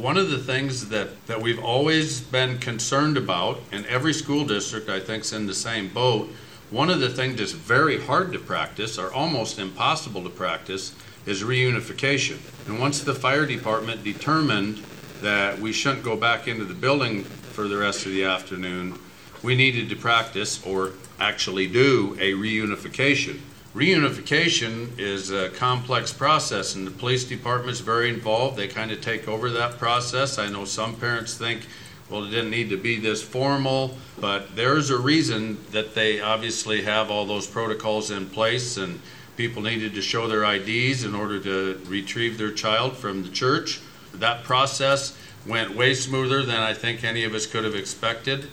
One of the things that we've always been concerned about, and every school district I think is in the same boat, one of the things that's very hard to practice, or almost impossible to practice, is reunification. And once the fire department determined that we shouldn't go back into the building for the rest of the afternoon, we needed to practice, or actually do, a reunification. Reunification is a complex process, and the police department's very involved. They kind of take over that process. I know some parents think, well, it didn't need to be this formal, but there's a reason that they obviously have all those protocols in place, and people needed to show their IDs in order to retrieve their child from the church. That process went way smoother than I think any of us could have expected.